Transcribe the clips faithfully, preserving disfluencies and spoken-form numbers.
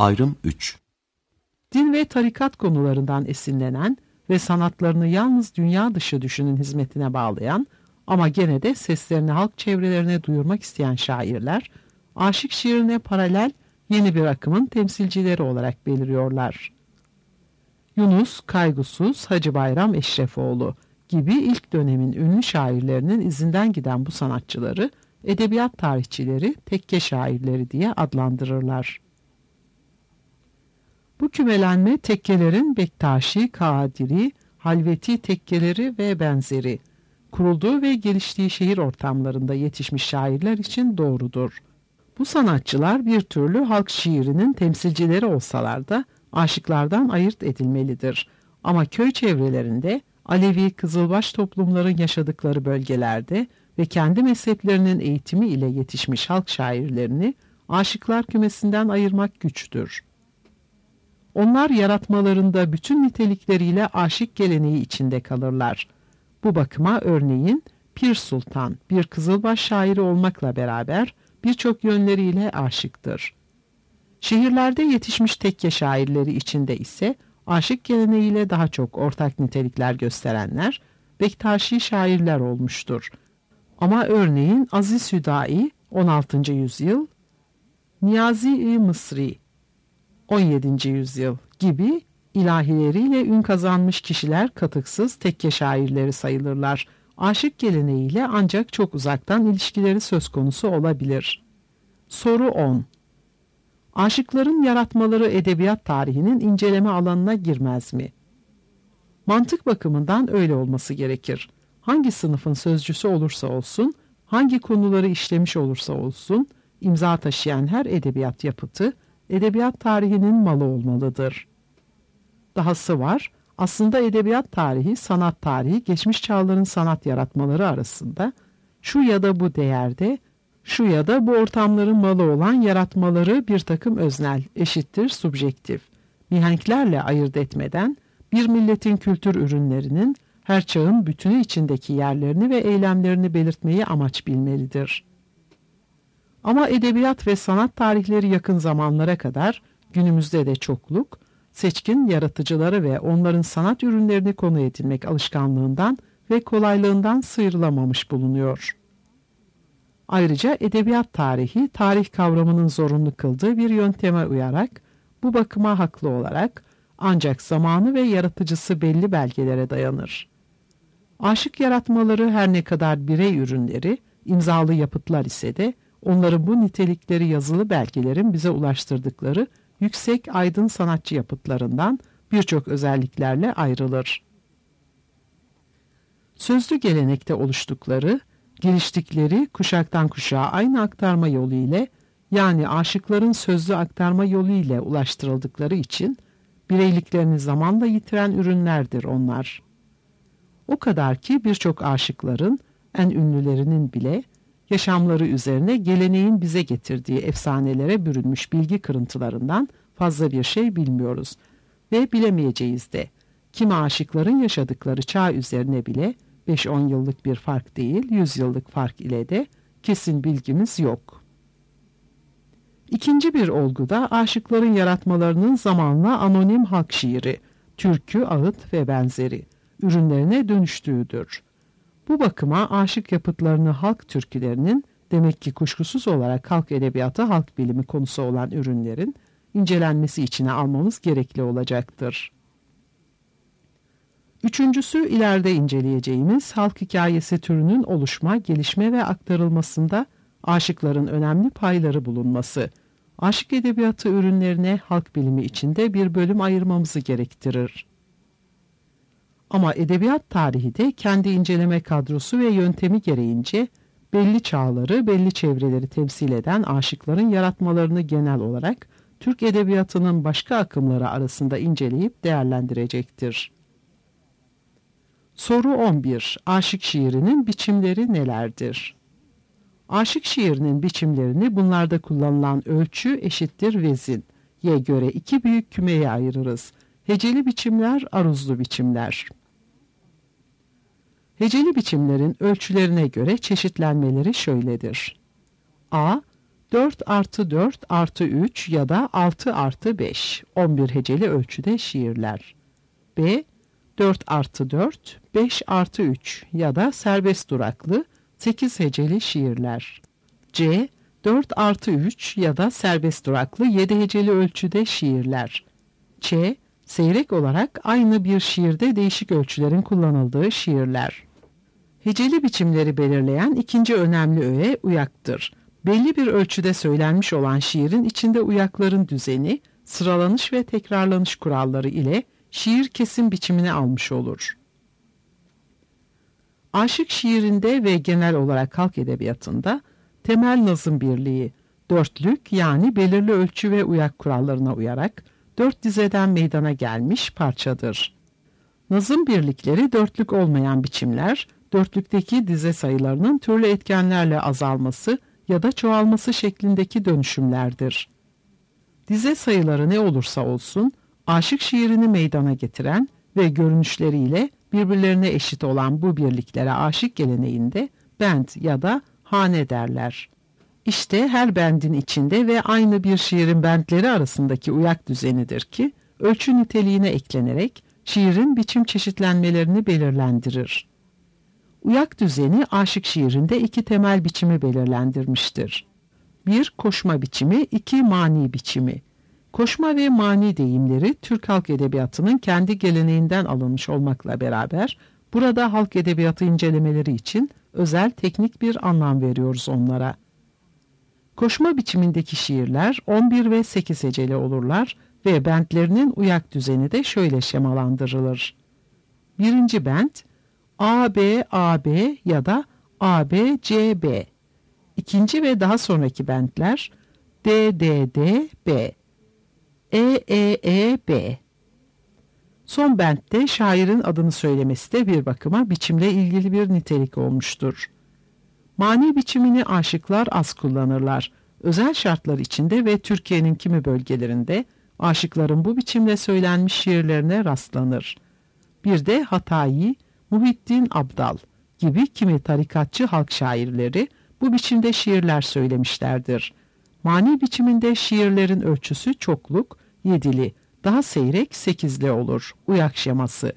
Ayrım üç. Din ve tarikat konularından esinlenen ve sanatlarını yalnız dünya dışı düşünün hizmetine bağlayan ama gene de seslerini halk çevrelerine duyurmak isteyen şairler, aşık şiirine paralel yeni bir akımın temsilcileri olarak beliriyorlar. Yunus, Kaygusuz, Hacı Bayram Eşrefoğlu gibi ilk dönemin ünlü şairlerinin izinden giden bu sanatçıları edebiyat tarihçileri tekke şairleri diye adlandırırlar. Bu kümelenme tekkelerin Bektaşi, Kadiri, Halveti tekkeleri ve benzeri kurulduğu ve geliştiği şehir ortamlarında yetişmiş şairler için doğrudur. Bu sanatçılar bir türlü halk şiirinin temsilcileri olsalar da aşıklardan ayırt edilmelidir. Ama köy çevrelerinde Alevi Kızılbaş toplumların yaşadıkları bölgelerde ve kendi mezheplerinin eğitimi ile yetişmiş halk şairlerini aşıklar kümesinden ayırmak güçtür. Onlar yaratmalarında bütün nitelikleriyle aşık geleneği içinde kalırlar. Bu bakıma örneğin Pir Sultan bir Kızılbaş şairi olmakla beraber birçok yönleriyle aşıktır. Şehirlerde yetişmiş tekke şairleri içinde ise aşık geleneğiyle daha çok ortak nitelikler gösterenler Bektaşi şairler olmuştur. Ama örneğin Aziz Hüdayi on altıncı yüzyıl, Niyazi-i Mısri on yedinci yüzyıl gibi ilahileriyle ün kazanmış kişiler katıksız tekke şairleri sayılırlar. Aşık geleneğiyle ancak çok uzaktan ilişkileri söz konusu olabilir. Soru on. Aşıkların yaratmaları edebiyat tarihinin inceleme alanına girmez mi? Mantık bakımından öyle olması gerekir. Hangi sınıfın sözcüsü olursa olsun, hangi konuları işlemiş olursa olsun, imza taşıyan her edebiyat yapıtı, edebiyat tarihinin malı olmalıdır. Dahası var, aslında edebiyat tarihi, sanat tarihi, geçmiş çağların sanat yaratmaları arasında, şu ya da bu değerde, şu ya da bu ortamların malı olan yaratmaları bir takım öznel, eşittir subjektif, mihenklerle ayırt etmeden, bir milletin kültür ürünlerinin, her çağın bütünü içindeki yerlerini ve eylemlerini belirtmeyi amaç bilmelidir. Ama edebiyat ve sanat tarihleri yakın zamanlara kadar günümüzde de çokluk, seçkin yaratıcıları ve onların sanat ürünlerini konu edinmek alışkanlığından ve kolaylığından sıyrılamamış bulunuyor. Ayrıca edebiyat tarihi, tarih kavramının zorunlu kıldığı bir yönteme uyarak, bu bakıma haklı olarak ancak zamanı ve yaratıcısı belli belgelere dayanır. Aşık yaratmaları her ne kadar birey ürünleri, imzalı yapıtlar ise de, onların bu nitelikleri yazılı belgelerin bize ulaştırdıkları yüksek aydın sanatçı yapıtlarından birçok özelliklerle ayrılır. Sözlü gelenekte oluştukları, geliştikleri kuşaktan kuşağa aynı aktarma yolu ile, yani aşıkların sözlü aktarma yolu ile ulaştırıldıkları için bireyliklerini zamanla yitiren ürünlerdir onlar. O kadar ki birçok aşıkların, en ünlülerinin bile yaşamları üzerine geleneğin bize getirdiği efsanelere bürünmüş bilgi kırıntılarından fazla bir şey bilmiyoruz ve bilemeyeceğiz de. Kimi aşıkların yaşadıkları çağ üzerine bile beş on yıllık bir fark değil, yüz yıllık fark ile de kesin bilgimiz yok. İkinci bir olgu da aşıkların yaratmalarının zamanla anonim halk şiiri, türkü, ağıt ve benzeri ürünlerine dönüştüğüdür. Bu bakıma aşık yapıtlarını halk türkülerinin, demek ki kuşkusuz olarak halk edebiyatı, halk bilimi konusu olan ürünlerin incelenmesi içine almamız gerekli olacaktır. Üçüncüsü ileride inceleyeceğimiz halk hikayesi türünün oluşma, gelişme ve aktarılmasında aşıkların önemli payları bulunması, aşık edebiyatı ürünlerine halk bilimi içinde bir bölüm ayırmamızı gerektirir. Ama edebiyat tarihi de kendi inceleme kadrosu ve yöntemi gereğince belli çağları, belli çevreleri temsil eden aşıkların yaratmalarını genel olarak Türk edebiyatının başka akımları arasında inceleyip değerlendirecektir. Soru on bir. Aşık şiirinin biçimleri nelerdir? Aşık şiirinin biçimlerini bunlarda kullanılan ölçü eşittir vezin. Ye göre iki büyük kümeye ayırırız. Heceli biçimler, aruzlu biçimler. Heceli biçimlerin ölçülerine göre çeşitlenmeleri şöyledir. A. dört artı dört artı üç ya da altı artı beş on bir heceli ölçüde şiirler. B. dört artı dört, beş artı üç ya da serbest duraklı sekiz heceli şiirler. C. dört artı üç ya da serbest duraklı yedi heceli ölçüde şiirler. Ç. Seyrek olarak aynı bir şiirde değişik ölçülerin kullanıldığı şiirler. Heceli biçimleri belirleyen ikinci önemli öğe uyaktır. Belli bir ölçüde söylenmiş olan şiirin içinde uyakların düzeni, sıralanış ve tekrarlanış kuralları ile şiir kesim biçimini almış olur. Aşık şiirinde ve genel olarak halk edebiyatında temel nazım birliği, dörtlük yani belirli ölçü ve uyak kurallarına uyarak dört dizeden meydana gelmiş parçadır. Nazım birlikleri dörtlük olmayan biçimler, dörtlükteki dize sayılarının türlü etkenlerle azalması ya da çoğalması şeklindeki dönüşümlerdir. Dize sayıları ne olursa olsun, aşık şiirini meydana getiren ve görünüşleriyle birbirlerine eşit olan bu birliklere aşık geleneğinde bend ya da hane derler. İşte her bendin içinde ve aynı bir şiirin bendleri arasındaki uyak düzenidir ki, ölçü niteliğine eklenerek şiirin biçim çeşitlenmelerini belirlendirir. Uyak düzeni aşık şiirinde iki temel biçimi belirlendirmiştir. bir Koşma biçimi, iki Mani biçimi. Koşma ve mani deyimleri Türk halk edebiyatının kendi geleneğinden alınmış olmakla beraber burada halk edebiyatı incelemeleri için özel teknik bir anlam veriyoruz onlara. Koşma biçimindeki şiirler on bir ve sekiz heceli olurlar ve bentlerinin uyak düzeni de şöyle şemalandırılır. Birinci bent A B A B ya da A B C B. İkinci ve daha sonraki bentler D D D B. E E E B. Son bentte şairin adını söylemesi de bir bakıma biçimle ilgili bir nitelik olmuştur. Mani biçimini aşıklar az kullanırlar. Özel şartlar içinde ve Türkiye'nin kimi bölgelerinde aşıkların bu biçimle söylenmiş şiirlerine rastlanır. Bir de Hatayi, Muhittin Abdal gibi kimi tarikatçı halk şairleri bu biçimde şiirler söylemişlerdir. Mani biçiminde şiirlerin ölçüsü çokluk, yedili, daha seyrek sekizli olur. Uyak şeması.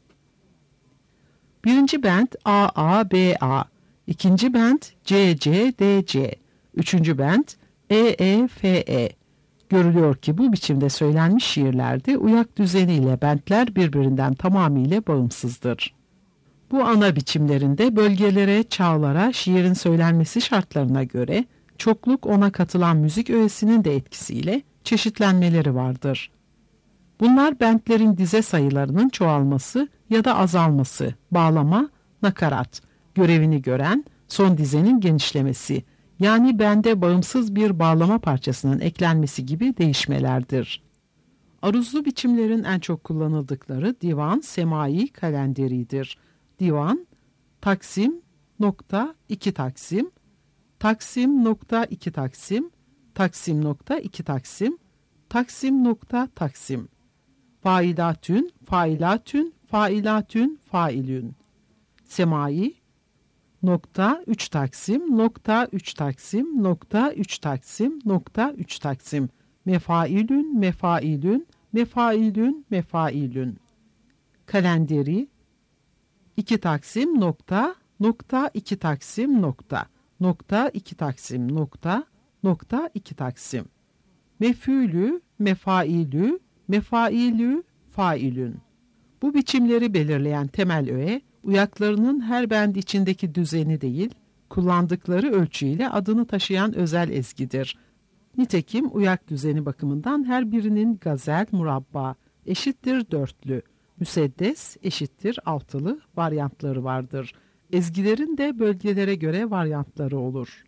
Birinci bent A A B A, ikinci bent C C D C, üçüncü bent E E F E. Görülüyor ki bu biçimde söylenmiş şiirlerde uyak düzeniyle bentler birbirinden tamamıyla bağımsızdır. Bu ana biçimlerinde bölgelere, çağlara, şiirin söylenmesi şartlarına göre çokluk ona katılan müzik öğesinin de etkisiyle çeşitlenmeleri vardır. Bunlar bentlerin dize sayılarının çoğalması ya da azalması, bağlama, nakarat, görevini gören son dizenin genişlemesi, yani bende bağımsız bir bağlama parçasının eklenmesi gibi değişmelerdir. Aruzlu biçimlerin en çok kullanıldıkları divan, semai, kalenderidir. Divan, taksim, nokta, iki taksim, taksim, nokta, iki taksim, taksim, nokta, iki taksim, taksim, nokta, taksim. Failatün, failatün, failatün, failün. Semai, nokta, üç taksim, nokta, üç taksim, nokta, üç taksim, nokta, üç taksim. Mefailün, mefailün, mefailün, mefailün. Kalenderi, iki taksim, nokta, nokta, iki taksim, nokta, nokta, iki taksim, nokta, nokta, iki taksim. Mefülü, mefailü, mefailü, failün. Bu biçimleri belirleyen temel öğe, uyaklarının her bend içindeki düzeni değil, kullandıkları ölçüyle adını taşıyan özel ezgidir. Nitekim uyak düzeni bakımından her birinin gazel, murabba, eşittir dörtlü, müseddes, eşittir altılı varyantları vardır. Ezgilerin de bölgelere göre varyantları olur.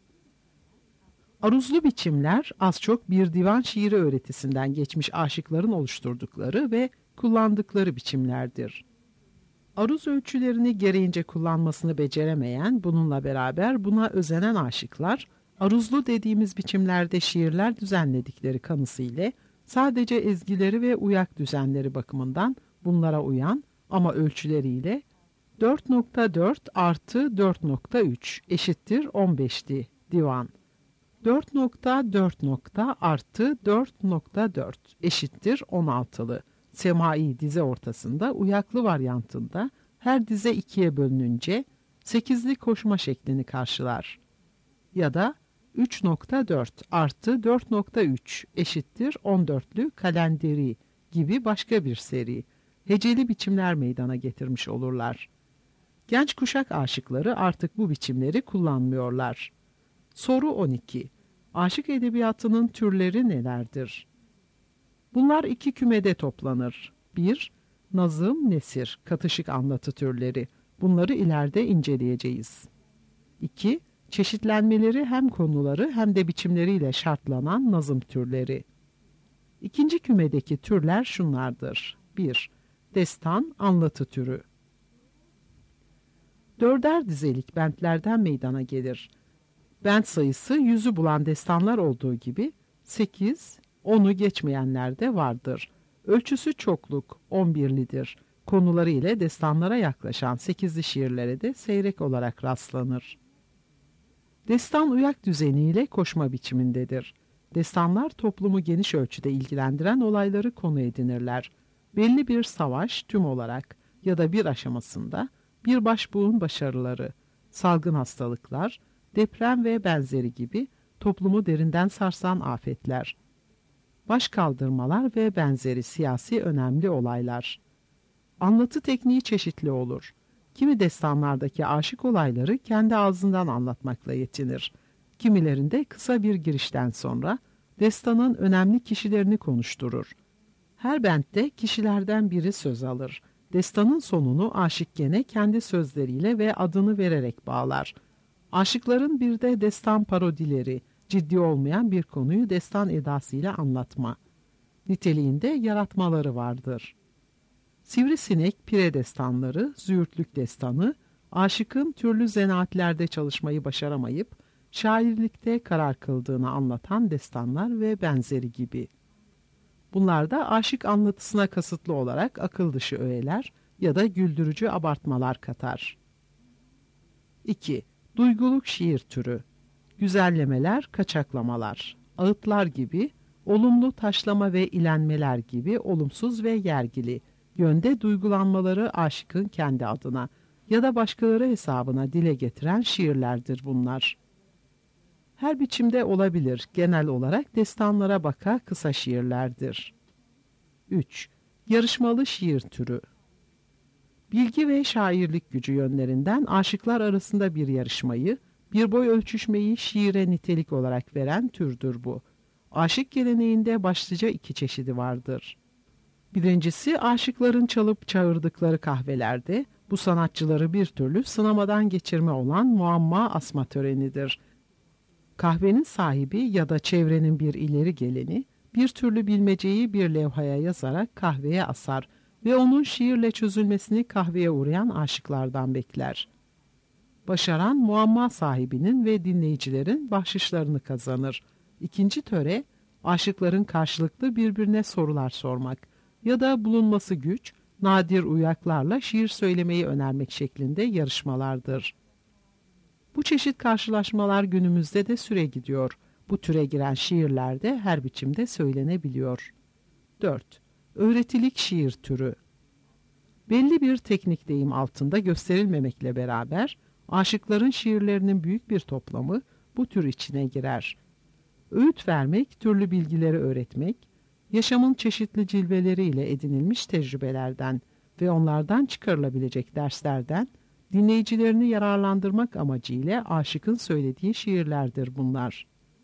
Aruzlu biçimler az çok bir divan şiiri öğretisinden geçmiş aşıkların oluşturdukları ve kullandıkları biçimlerdir. Aruz ölçülerini gereğince kullanmasını beceremeyen, bununla beraber buna özenen aşıklar, aruzlu dediğimiz biçimlerde şiirler düzenledikleri kanısıyla sadece ezgileri ve uyak düzenleri bakımından bunlara uyan ama ölçüleriyle dört nokta dört artı dört nokta üç eşittir on beşti divan. dört nokta dört artı dört nokta dört eşittir on altılı. Semai dize ortasında uyaklı varyantında her dize ikiye bölününce sekizli koşma şeklini karşılar. Ya da üç nokta dört artı dört nokta üç eşittir on dörtlü kalenderi gibi başka bir seri, heceli biçimler meydana getirmiş olurlar. Genç kuşak aşıkları artık bu biçimleri kullanmıyorlar. Soru on iki. Aşık edebiyatının türleri nelerdir? Bunlar iki kümede toplanır. bir. Nazım, nesir, katışık anlatı türleri. Bunları ileride inceleyeceğiz. iki. Çeşitlenmeleri hem konuları hem de biçimleriyle şartlanan nazım türleri. İkinci kümedeki türler şunlardır. bir. Destan, anlatı türü. Dörder dizelik bentlerden meydana gelir. Bent sayısı yüzü bulan destanlar olduğu gibi sekiz, onu geçmeyenler de vardır. Ölçüsü çokluk, on birlidir. Konuları ile destanlara yaklaşan sekizli şiirlere de seyrek olarak rastlanır. Destan uyak düzeniyle koşma biçimindedir. Destanlar toplumu geniş ölçüde ilgilendiren olayları konu edinirler. Belli bir savaş tüm olarak ya da bir aşamasında bir başbuğun başarıları, salgın hastalıklar, deprem ve benzeri gibi toplumu derinden sarsan afetler, başkaldırmalar ve benzeri siyasi önemli olaylar. Anlatı tekniği çeşitli olur. Kimi destanlardaki aşık olayları kendi ağzından anlatmakla yetinir. Kimilerinde kısa bir girişten sonra destanın önemli kişilerini konuşturur. Her bentte kişilerden biri söz alır. Destanın sonunu aşık gene kendi sözleriyle ve adını vererek bağlar. Aşıkların bir de destan parodileri, ciddi olmayan bir konuyu destan edasıyla anlatma niteliğinde yaratmaları vardır. Sivrisinek, pire destanları, züğürtlük destanı, aşıkın türlü zanaatlerde çalışmayı başaramayıp şairlikte karar kıldığını anlatan destanlar ve benzeri gibi. Bunlar da aşık anlatısına kasıtlı olarak akıl dışı öğeler ya da güldürücü abartmalar katar. iki. Duyguluk şiir türü. Güzellemeler, kaçaklamalar, ağıtlar gibi, olumlu taşlama ve ilenmeler gibi olumsuz ve yergili yönde duygulanmaları aşıkın kendi adına ya da başkaları hesabına dile getiren şiirlerdir bunlar. Her biçimde olabilir, genel olarak destanlara baka kısa şiirlerdir. üç. Yarışmalı şiir türü. Bilgi ve şairlik gücü yönlerinden aşıklar arasında bir yarışmayı, bir boy ölçüşmeyi şiire nitelik olarak veren türdür bu. Aşık geleneğinde başlıca iki çeşidi vardır. Birincisi aşıkların çalıp çağırdıkları kahvelerde bu sanatçıları bir türlü sınamadan geçirme olan muamma asma törenidir. Kahvenin sahibi ya da çevrenin bir ileri geleni bir türlü bilmeceyi bir levhaya yazarak kahveye asar ve onun şiirle çözülmesini kahveye uğrayan aşıklardan bekler. Başaran muamma sahibinin ve dinleyicilerin bahşişlerini kazanır. İkinci töre aşıkların karşılıklı birbirine sorular sormak ya da bulunması güç, nadir uyaklarla şiir söylemeyi önermek şeklinde yarışmalardır. Bu çeşit karşılaşmalar günümüzde de süre gidiyor. Bu türe giren şiirler de her biçimde söylenebiliyor. dört. Öğretilik şiir türü. Belli bir teknik deyim altında gösterilmemekle beraber aşıkların şiirlerinin büyük bir toplamı bu tür içine girer. Öğüt vermek, türlü bilgileri öğretmek, yaşamın çeşitli cilveleriyle edinilmiş tecrübelerden ve onlardan çıkarılabilecek derslerden dinleyicilerini yararlandırmak amacıyla aşıkın söylediği şiirlerdir bunlar.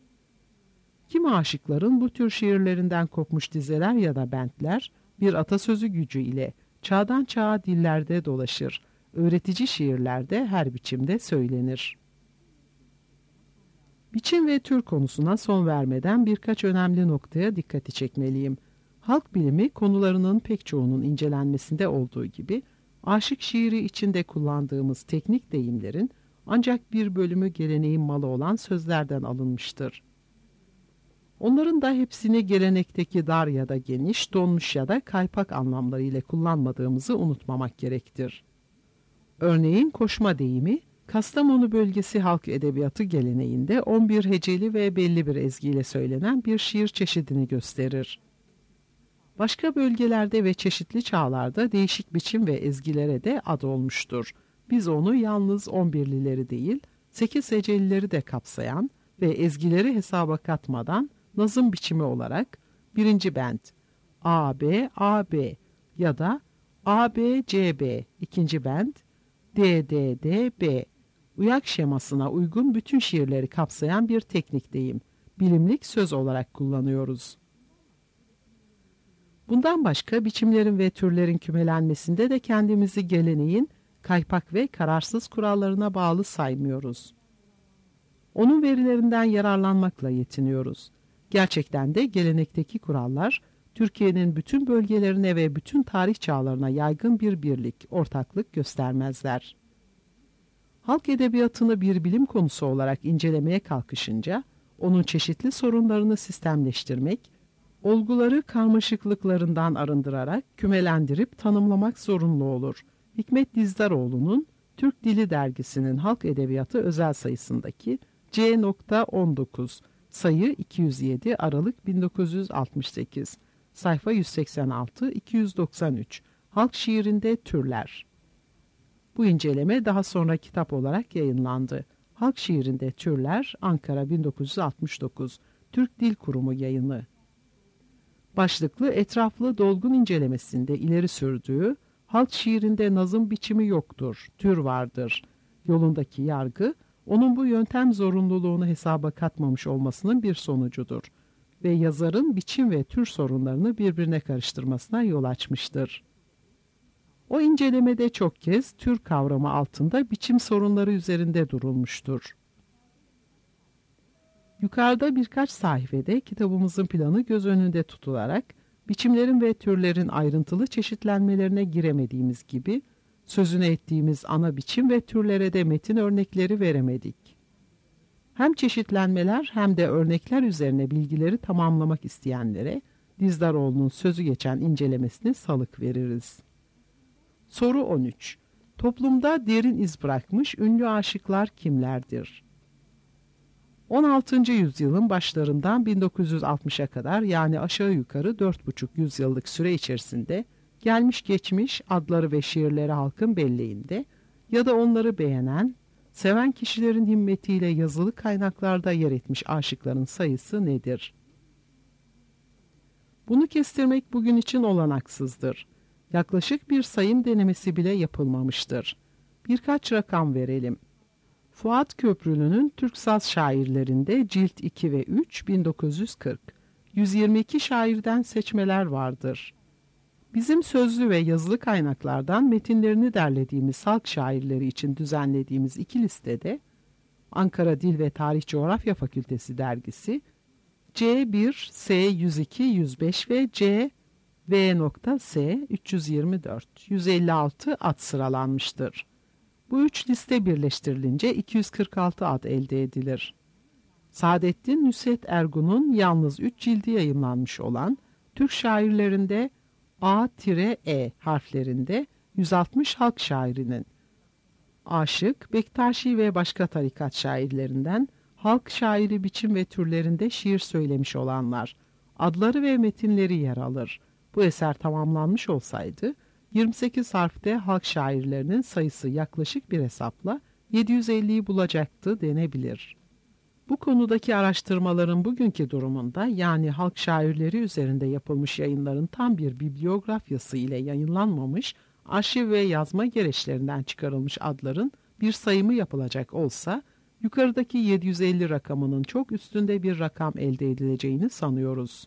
Kimi aşıkların bu tür şiirlerinden kopmuş dizeler ya da bentler bir atasözü gücü ile çağdan çağa dillerde dolaşır, öğretici şiirlerde her biçimde söylenir. Biçim ve tür konusuna son vermeden birkaç önemli noktaya dikkati çekmeliyim. Halk bilimi konularının pek çoğunun incelenmesinde olduğu gibi, aşık şiiri içinde kullandığımız teknik deyimlerin ancak bir bölümü geleneğin malı olan sözlerden alınmıştır. Onların da hepsini gelenekteki dar ya da geniş, donmuş ya da kaypak anlamlarıyla kullanmadığımızı unutmamak gerektir. Örneğin koşma deyimi, Kastamonu bölgesi halk edebiyatı geleneğinde on bir heceli ve belli bir ezgiyle söylenen bir şiir çeşidini gösterir. Başka bölgelerde ve çeşitli çağlarda değişik biçim ve ezgilere de ad olmuştur. Biz onu yalnız on birlileri değil, sekiz hecelileri de kapsayan ve ezgileri hesaba katmadan nazım biçimi olarak birinci bent A B A B ya da A B C B, ikinci bent D D D B uyak şemasına uygun bütün şiirleri kapsayan bir teknik deyim, bilimlik söz olarak kullanıyoruz. Bundan başka biçimlerin ve türlerin kümelenmesinde de kendimizi geleneğin kaypak ve kararsız kurallarına bağlı saymıyoruz. Onun verilerinden yararlanmakla yetiniyoruz. Gerçekten de gelenekteki kurallar, Türkiye'nin bütün bölgelerine ve bütün tarih çağlarına yaygın bir birlik, ortaklık göstermezler. Halk edebiyatını bir bilim konusu olarak incelemeye kalkışınca, onun çeşitli sorunlarını sistemleştirmek, olguları karmaşıklıklarından arındırarak kümelendirip tanımlamak zorunlu olur. Hikmet Dizdaroğlu'nun Türk Dili Dergisi'nin Halk Edebiyatı özel sayısındaki C on dokuz, sayı iki yüz yedi Aralık bin dokuz yüz altmış sekiz, sayfa yüz seksen altı iki yüz doksan üç, Halk Şiirinde Türler. Bu inceleme daha sonra kitap olarak yayınlandı. Halk Şiirinde Türler, Ankara bin dokuz yüz altmış dokuz, Türk Dil Kurumu yayını. Başlıklı etraflı dolgun incelemesinde ileri sürdüğü halk şiirinde nazım biçimi yoktur, tür vardır yolundaki yargı, onun bu yöntem zorunluluğunu hesaba katmamış olmasının bir sonucudur ve yazarın biçim ve tür sorunlarını birbirine karıştırmasına yol açmıştır. O incelemede çok kez tür kavramı altında biçim sorunları üzerinde durulmuştur. Yukarıda birkaç sayfede kitabımızın planı göz önünde tutularak biçimlerin ve türlerin ayrıntılı çeşitlenmelerine giremediğimiz gibi sözünü ettiğimiz ana biçim ve türlere de metin örnekleri veremedik. Hem çeşitlenmeler hem de örnekler üzerine bilgileri tamamlamak isteyenlere Dizdaroğlu'nun sözü geçen incelemesini salık veririz. Soru on üç. Toplumda derin iz bırakmış ünlü aşıklar kimlerdir? on altıncı yüzyılın başlarından bin dokuz yüz altmışa kadar yani aşağı yukarı dört buçuk yüzyıllık süre içerisinde gelmiş geçmiş adları ve şiirleri halkın belleğinde ya da onları beğenen, seven kişilerin himmetiyle yazılı kaynaklarda yer etmiş aşıkların sayısı nedir? Bunu kestirmek bugün için olanaksızdır. Yaklaşık bir sayım denemesi bile yapılmamıştır. Birkaç rakam verelim. Fuat Köprülü'nün Türk Saz şairlerinde cilt iki ve üç bin dokuz yüz kırk, yüz yirmi iki şairden seçmeler vardır. Bizim sözlü ve yazılı kaynaklardan metinlerini derlediğimiz halk şairleri için düzenlediğimiz iki listede Ankara Dil ve Tarih Coğrafya Fakültesi dergisi C bir, S yüz iki yüz beş ve C V.S üç yüz yirmi dört, yüz elli altı ad sıralanmıştır. Bu üç liste birleştirilince iki yüz kırk altı ad elde edilir. Saadettin Nusret Ergun'un yalnız üç cildi yayımlanmış olan Türk şairlerinde A-E harflerinde yüz altmış halk şairinin, Aşık, Bektaşi ve başka tarikat şairlerinden halk şairi biçim ve türlerinde şiir söylemiş olanlar, adları ve metinleri yer alır. Bu eser tamamlanmış olsaydı, yirmi sekiz harfte halk şairlerinin sayısı yaklaşık bir hesapla yedi yüz elliyi bulacaktı denebilir. Bu konudaki araştırmaların bugünkü durumunda yani halk şairleri üzerinde yapılmış yayınların tam bir bibliografyası ile yayınlanmamış, arşiv ve yazma gereçlerinden çıkarılmış adların bir sayımı yapılacak olsa, yukarıdaki yedi yüz elli rakamının çok üstünde bir rakam elde edileceğini sanıyoruz.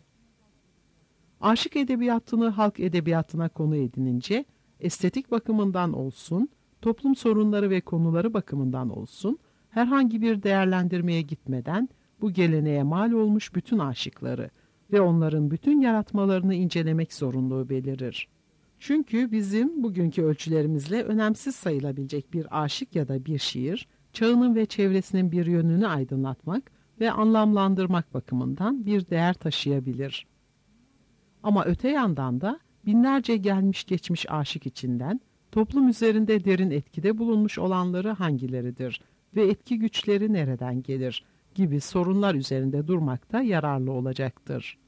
Aşık edebiyatını halk edebiyatına konu edinince, estetik bakımından olsun, toplum sorunları ve konuları bakımından olsun, herhangi bir değerlendirmeye gitmeden bu geleneğe mal olmuş bütün aşıkları ve onların bütün yaratmalarını incelemek zorunluluğu belirir. Çünkü bizim bugünkü ölçülerimizle önemsiz sayılabilecek bir aşık ya da bir şiir, çağının ve çevresinin bir yönünü aydınlatmak ve anlamlandırmak bakımından bir değer taşıyabilir. Ama öte yandan da binlerce gelmiş geçmiş aşık içinden toplum üzerinde derin etkide bulunmuş olanları hangileridir ve etki güçleri nereden gelir gibi sorunlar üzerinde durmakta yararlı olacaktır.